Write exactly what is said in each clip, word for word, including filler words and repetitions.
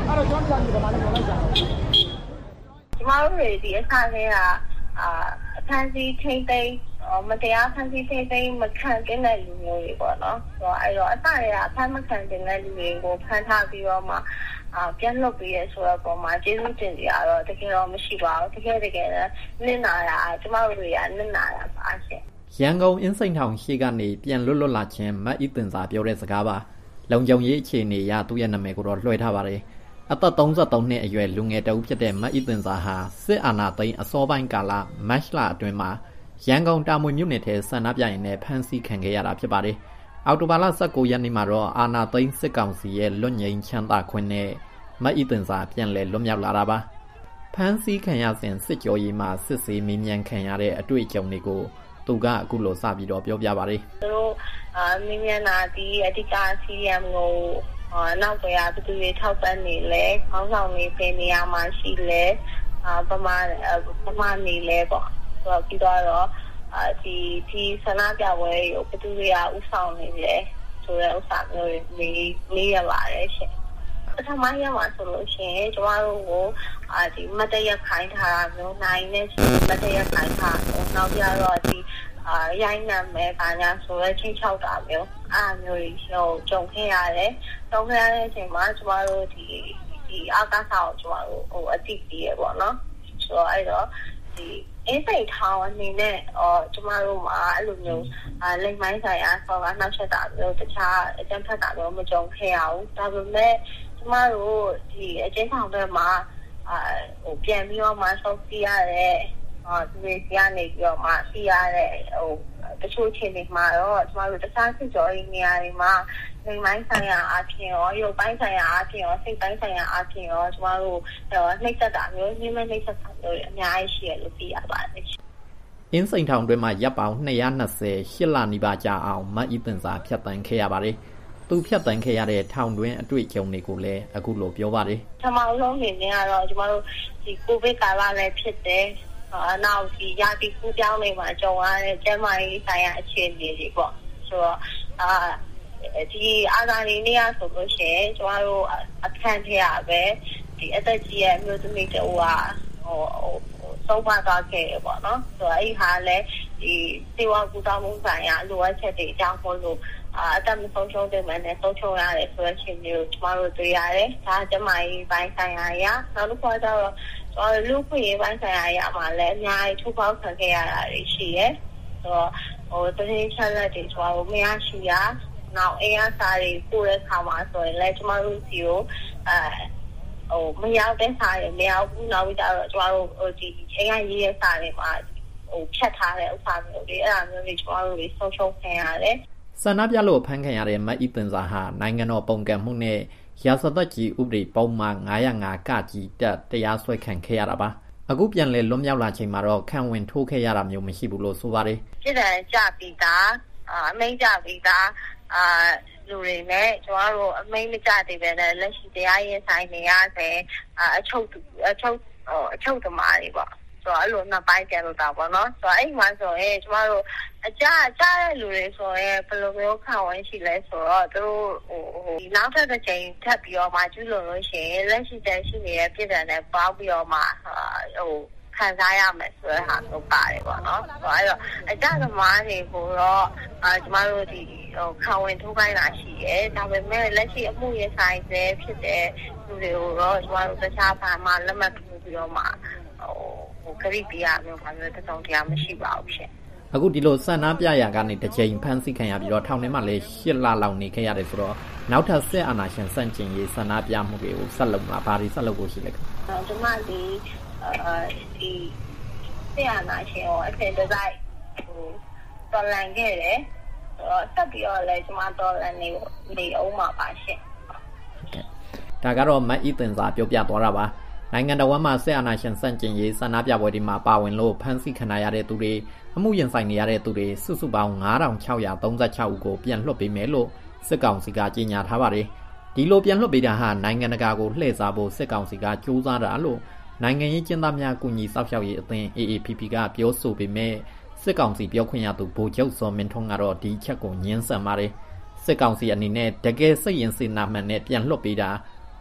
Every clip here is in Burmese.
အဲ့တော့ကျွန်တော်ပြန်ပြီးတော့မှလည်းပြောလိုက်ကြတယ်ကျမတို့တွေဒီအခါလေးကအာအခန်းစီထိမ့်သိမ်းမတရားဖန်ဆီးထိမ့်သိမ်းမခံတဲ့လူမျိုးတွေပေါ့နော်ဆိုတော့အဲ့တော့အစရအဖမ်းမခံတဲ့လူတွေကိုဖမ်းထားပြီးတော့မှအာပြန်လွတ်ပြီးရဆိုတော့ပုံမှာကျေးဇူးတင်ကြရတော့တကယ်တော့မရှိပါဘူးတကယ်တကယ်နစ်နာတာကျမတို့တွေကနစ်နာတာပါရှင်ရန်ကုန်အင်းစိန်ထောင်ရှိကနေပြန်လွတ်လွတ်လာခြင်းမတ်ဤတင်စာပြောတဲ့စကားပါလုံခြုံရေးအခြေအနေရသူ့ရဲ့နာမည်ကိုတော့လွှဲထားပါတယ်အသက်သုံးဆယ်သုံးနှစ်အရွယ်လူငယ်တဦးဖြစ်တဲ့မတ်ဤတင်စာဟာစစ်အာဏာသိမ်းအစောပိုင်းကာလမတ်လအတွင်းမှာရန်ကုန်တာမွေမြို့နယ်ထဲဆန္ဒပြရင်နဲ့ဖမ်းဆီးခံခဲ့ရတာဖြစ်ပါတယ်အောက်တိုဘာလ၁၉ရက်နေ့မှာတော့အာဏာသိမ်းစစ်ကောင်စီရဲ့လွတ်ငြိမ်းချမ်းသာခွင့်နဲ့မတ်ဤတင်စာပြန်လည်လွတ်မြောက်လာတာပါဖမ်းဆီးခံရစဉ်စစ်ကြောရေးမှာစစ်ဆေးမေးမြန်းခံရတဲ့အတွေ့အကြုံတွေကိုသူကအခုလိုစပြီးတော့ပြောပြပါတယ်သူတို့အာမြင်မြန်လာဒီအဓိက စီ အမ် ကိုနောက်ွယ်ရဘယ်သူတွေထောက်ပံ့နေလဲခေါင်းဆောင်တွေပြင်နေရမှာရှိလဲအာပမာပမာနေလဲပေါ့ဆိုတော့ပြီးတော့အာဒီဒီဆန္ဒပြပွဲကိုဘယ်သူတွေကဥဆောင်နေလဲဆိုတဲ့ဥစ္စာမျိုးတွေမေးရပါတယ်ရှင်ပထမရမှာဆိုလို့ရှိရင်ကျမတို့ကိုအာဒီမတရခိုင်းထားတာမျိုးနိုင်နဲ့မတရခိုင်းထားတော့နောက်ပြတော့ဒီအာရိုင်းနာမယ်ဘာညာဆိုရဲချင်းချောက်တာမျိုးအားမျိုးကြီးဟိုကြုံခဲ့ရတယ်။ကြုံခဲ့ရတဲ့အချိန်မှာကျမတို့ဒီဒီအာကာသကိုကျမတို့ဟိုအတိပြီးရပေါ့နော်။ဆိုတော့အဲ့တော့ဒီအင်းစိတ်ထောင်အနေနဲ့အော်ကျမတို့မှာအဲ့လိုမျိုးအာလိမ်မိုင်းဆိုင်ရာဆောကနှောက်ချက်တာမျိုးတခြားအကြမ်းဖက်တာမျိုးမကြုံခဲ့ရဘူး။ဒါပေမဲ့ကျမတို့ဒီအကျဉ်းထောင်တွေမှာအာဟိုပြန်ပြီးတော့မှဆောက်ပြရတဲ့အော်ဒီနေ့ကနေပြီးတော့မှပြရတဲ့ဟိုတချို့ချိန်တွေမှာတော့ကျမတို့တခြားစစ်ကြောရေးနေရာတွေမှာလိမ်မိုင်းဆိုင်ရာအပြင်ရောရုပ်ပိုင်းဆိုင်ရာအပြင်ရောစိတ်ပိုင်းဆိုင်ရာအပြင်ရောကျမတို့နှိမ့်သက်တာမျိုးညှင်းမဲ့နှိမ့်သက်တာမျိုးတွေအများကြီးရှိရလို့သိရပါတယ်အင်းစိန်ထောင်တွင်မှာရပ်ပေါင်း၂၂၀ရှစ်လနီးပါးကြာအောင်မတ်ဤတင်စာဖြတ်တန်းခဲ့ရပါတယ်သူဖြတ်တန်းခဲ့ရတဲ့ထောင်တွင်အတွေ့အကြုံတွေကိုလည်းအခုလိုပြောပါတယ်ပထမဆုံးအနေနဲ့ကတော့ကျမတို့ဒီကိုဗစ်ကာလလည်းဖြစ်တယ်အာနောက်ဒီရာသီကူးပြောင်းနေမှာကြုံရတဲ့ကျန်းမာရေးဆိုင်ရာအခြေအနေတွေပေါ့ဆိုတော့အာဒီအာဇာနည်နေ့ရဆိုလို့ရှိရင်ကျမတို့အခန်းထဲရပဲဒီအသက်ကြီးရဲ့မျိုးသမီးတူကဟိုသုံးပါသွားခဲ့ရပေါ့နော်ဆိုတော့အဲ့ဟာလည်းဒီစေဝါကူတောင်းမှုဆိုင်ရာလိုအပ်ချက်တွေအကြောင်းမို့လို့အာအသက်မဆုံးရှုံးတဲ့မှနဲ့ဆုံးရှုံးရတယ်ဆိုတဲ့အချိန်မျိုးကျမတို့တွေ့ရတယ်ဒါကျမကြီးပိုင်းဆိုင်ရာရနောက်တစ်ခါကျတော့ကျွန်တော်လူခွေပိုင်းဆိုင်ရာရမှာလည်းအများကြီးထုတ်ပေါက်ခံခဲ့ရတာတွေရှိရဲဆိုတော့ဟိုတရင်ချက်လက်တွေကျွန်တော်မရရှိရနောက်အေးအစာတွေပို့တဲ့ခါမှာဆိုရင်လည်းကျမတို့စီကိုအဲဟိုမရောက်တဲ့စာတွေမရောက်ဘူးနောက်ပြီးတော့ကျမတို့ဟိုဒီအိမ်ကရေးတဲ့စာတွေမှာဟိုဖြတ်ထားတဲ့ဥစ္စာမျိုးတွေအဲ့ဒါမျိုးတွေကျမတို့တွေဆုံးရှုံးခံရတယ်ဆန္ဒပြလို့ဖမ်းခံရတဲ့မတ်ဤတင်စာဟာနိုင်ငံတော်ပုံကံမှုနဲ့ရာဇသက်ကြီးဥပဒေပုံမှန်၅၀၅ကကြီးတက်တရားစွဲခံခဲ့ရတာပါအခုပြန်လဲလွတ်မြောက်လာချိန်မှာတော့ခံဝင်ထိုးခဲ့ရတာမျိုးမရှိဘူးလို့ဆိုပါတယ်ပြည်ထောင်ကြပြီးသားအမိန့်ကြပြီးသားအာလူတွေနဲ့ကျွန်တော်တို့အမိန့်မကြသေးပဲနဲ့လက်ရှိတရားရင်ဆိုင်နေရတဲ့အချုပ်အချုပ်အချုပ်သမားတွေပေါ့ဆိုတော့အဲ့လိုနှစ်ပိုင်းပြန်လို့တာပေါ့နော်ဆိုတော့အဲ့မှာဆိုရင်ကျမတို့အကြအကြတဲ့လူတွေဆိုရင်ဘယ်လိုမျိုးခံဝင်ရှိလဲဆိုတော့သူတို့ဟိုဟိုနောက်ထပ်တစ်ချိန်ထပ်ပြီးတော့မှကျူးလွန်လို့ရှိရင်လက်ရှိတန်းရှိနေတဲ့ပြည်တယ်နဲ့ပေါင်းပြီးတော့မှဟိုခံစားရမယ်ဆိုတဲ့ဟာမျိုးပါတယ်ပေါ့နော်ဆိုတော့အဲ့တော့အကြသမားတွေကိုတော့အာကျမတို့ဒီဟိုခံဝင်ထိုးခိုင်းတာရှိရဲဒါပေမဲ့လက်ရှိအမှုရင်ဆိုင်ဆဲဖြစ်တဲ့လူတွေကိုတော့ကျမတို့တခြားဘာမှလက်မှတ်ထိုးပြီးတော့မှဟိုခရီးပြရမျိုးဘာလို့တစုံတရားမရှိပါဘူးဖြစ်အခုဒီလိုဆန္ဒပြရာကနေတစ်ချိန်ဖမ်းဆီးခံရပြီးတော့ထောင်ထဲမှာလည်းရှစ်လလောက်နေခဲ့ရတယ်ဆိုတော့နောက်ထပ်ဆက်အာဏာရှင်စန့်ကျင်ရေးဆန္ဒပြမှုတွေကိုဆက်လုပ်မှာဘာတွေဆက်လုပ်ဖို့ရှိလဲခင်ဗျာဒီမှာဒီအဲဒီဆက်အာဏာရှင်ကိုအထက်တစိုက်ဟိုတော်လန်ခဲ့တယ်ဆိုတော့ဆက်ပြီးတော့လည်းကျွန်မတော်လန်နေနေအောင်ပါပါရှင်ဒါကတော့မတ်ဤတင်စာပြောပြသွားတာပါနိုင်ငံတော်ဝန်မှဆက်အာဏာရှင်စန့်ကျင်ရေးဆန္ဒပြပွဲတွေမှာပါဝင်လို့ဖမ်းဆီးခံရတဲ့သူတွေအမှုရင်ဆိုင်နေရတဲ့သူတွေစုစုပေါင်း၅ထောင်၆ရာ၃၆ဦးကိုပြန်လွှတ်ပေးမယ်လို့စစ်ကောင်စီကကြေညာထားပါတယ်ဒီလိုပြန်လွှတ်ပေးတာဟာနိုင်ငံတကာကိုလှည့်စားဖို့စစ်ကောင်စီကကြိုးစားတာလို့နိုင်ငံရေးကျင်းသားများကူညီစောင့်ရှောက်ရေးအသင်း အေအေပီပီ ကပြောဆိုပေမဲ့စစ်ကောင်စီပြောခွင့်ရသူဗိုလ်ချုပ်စောမင်းထွန်းကတော့ဒီချက်ကိုညှင်းဆန်ပါတယ်စစ်ကောင်စီအနေနဲ့တကယ်စိတ်ရင်စေနာမှန်နဲ့ပြန်လွှတ်ပေးတာ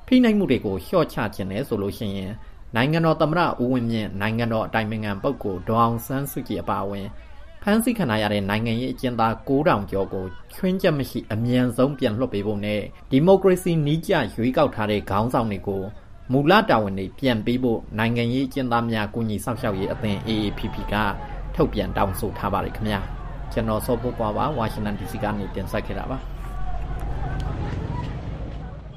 ဖိနှိပ်မှုတွေကိုလျှော့ချခြင်းနဲ့ဆိုလို့ရှိရင်နိုင်ငံတော်သမ္မတဦးဝင်းမြင့်နိုင်ငံတော်အတိုင်ပင်ခံပုဂ္ဂိုလ်ဒေါအောင်ဆန်းစုကြည်အပါအဝင်ဖမ်းဆီးခံရတဲ့နိုင်ငံရေးအကျဉ်းသားကိုးထောင်ကျော်ကိုချွင်းချက်မရှိအမြန်ဆုံးပြန်လွှတ်ပေးဖို့နဲ့ဒီမိုကရေစီနည်းကျရွေးကောက်ထားတဲ့ခေါင်းဆောင်တွေကိုမူလတာဝန်တွေပြန်ပေးဖို့နိုင်ငံရေးအကျဉ်းသားများကူညီဆောင်ရှောက်ရေးအသင်း A A P P ကထုတ်ပြန်တောင်းဆိုထားပါတယ်ခင်ဗျာကျွန်တော်စောဖို့ကွာပါဝါရှင်တန် D C ကနေတင်ဆက်ခဲ့တာပါ